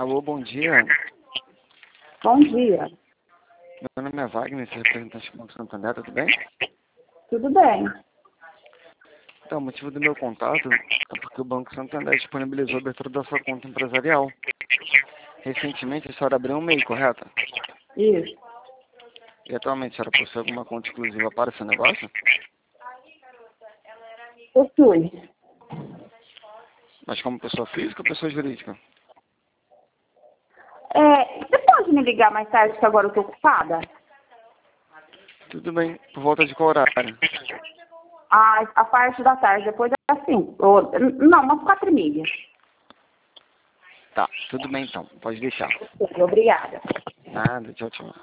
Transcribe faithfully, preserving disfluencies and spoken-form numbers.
Alô, bom dia. Bom dia. Meu nome é Wagner, sou representante do Banco Santander, tudo bem? Tudo bem. Então, o motivo do meu contato é porque o Banco Santander disponibilizou a abertura da sua conta empresarial. Recentemente, a senhora abriu um MEI, correto? Isso. E atualmente, a senhora possui alguma conta exclusiva para o seu negócio? Possui. Mas como pessoa física ou pessoa jurídica? É, você pode me ligar mais tarde, que agora eu estou ocupada? Tudo bem. Por volta de qual horário? A, a parte da tarde, depois das cinco. Ou, não, umas quatro e meia. Tá, tudo bem então. Pode deixar. Obrigada. Nada, tchau, tchau.